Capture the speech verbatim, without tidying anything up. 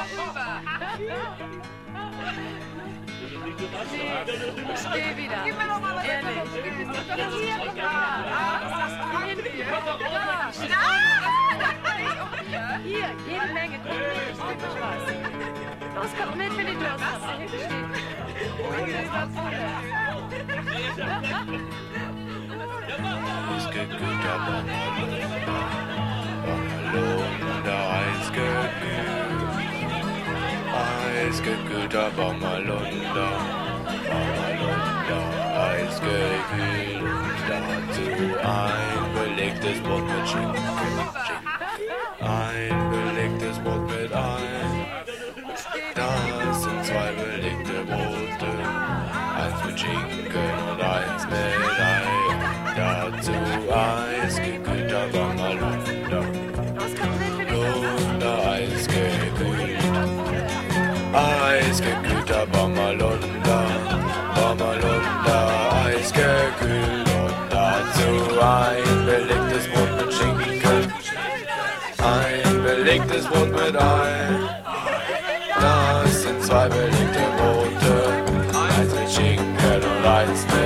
Steh wieder. Gib mir noch mal was. Ehrlich. Hier, guck mal. Hier, jede Menge. Komm mit, ich geb euch was. Los, kommt mit, wenn ihr Durst habt. Da hinten steht. Eisgekühlter Bamalonda, Bamalonda, eisgekühlt. Eisgekühlter Bamalonda, Bamalonda, eisgekühlt. Dazu ein belegtes Brot mit Schinken, Schinken. Ein belegtes Brot mit Ei. Das sind zwei belegte Brote, eins mit Schinken und eins mit Ei. Dazu eisgekühlter Bamalonda, Lunda, eisgekühlt. Eisgekühlter Bamalonda, Bamalonda, eisgekühlt. Und dazu ein belegtes Brot mit Schinken, ein belegtes Brot mit Ei. Das sind zwei belegte Brote, eins mit Schinken und eins mit